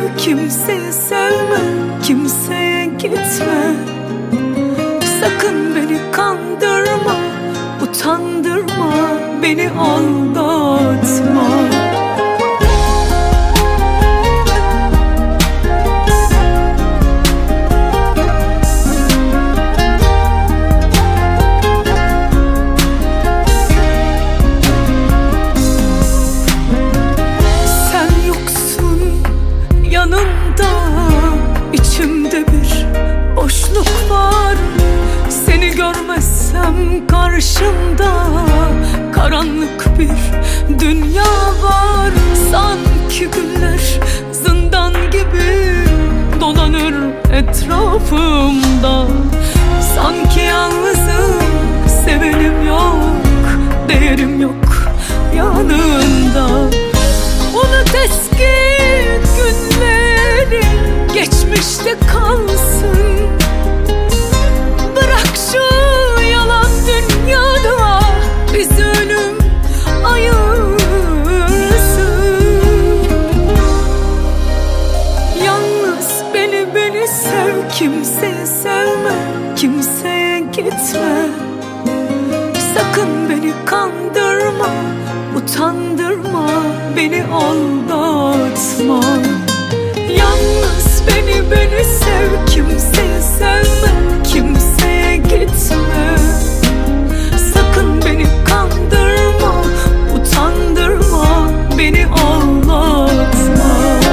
kimseyi sevme, kimseye gitme. Sakın beni kandırma, utandırma, beni aldatma. İçimde bir boşluk var. Seni görmezsem karşımda karanlık bir dünya var. Sanki günler zindan gibi dolanır etrafımda. Sanki yalnızım, sevenim yok, değerim yok yanında. Unut eski günleri, geçmişte kalsın. Bırak şu yalan dünyada bizi ölüm ayırsın. Yalnız beni sev, kimseyi sevme, kimseye gitme. Sakın beni kandırma, utandırma, beni aldatma. Yalnız beni sev, kimseyi sevme, kimseye gitme. Sakın beni kandırma, utandırma, beni aldatma.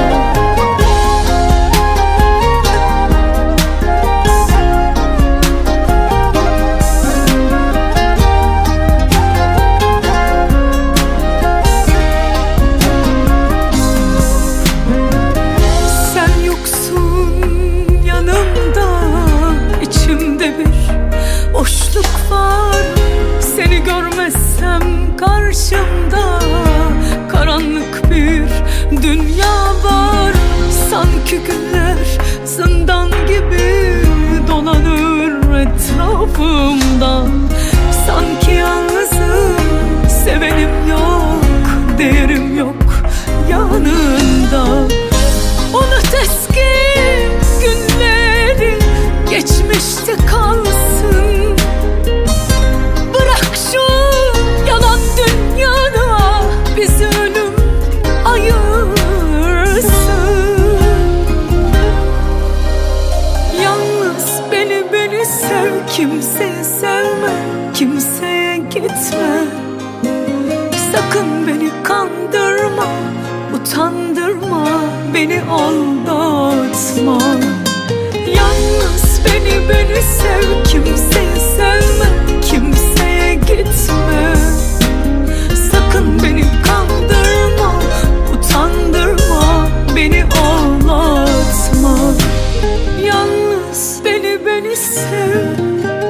Boşluk var, seni görmezsem karşımda karanlık bir dünya var. Sanki günler zindan gibi dolanır etrafımda. Sanki yalnızım, sevenim yok, değerim yok yanında. Unut eski günleri, geçmişte kalsın. Kimseyi sevme, kimseye gitme. Sakın beni kandırma, utandırma, beni aldatma. Yalnız beni sev, kimseyi sevme, kimseye gitme. Sakın beni kandırma, utandırma, beni aldatma. Yalnız beni sev.